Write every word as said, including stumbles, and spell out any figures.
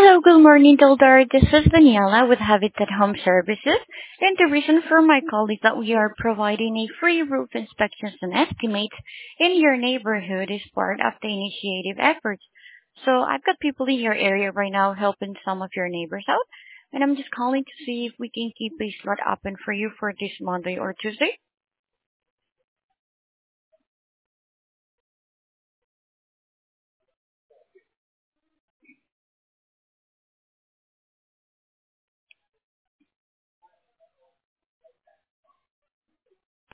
Hello, good morning, Gildar. This is Daniela with Habitat Home Services. And the reason for my call is that we are providing a free roof inspections and estimates in your neighborhood as part of the initiative efforts. So I've got people in your area right now helping some of your neighbors out. And I'm just calling to see if we can keep a slot open for you for this Monday or Tuesday.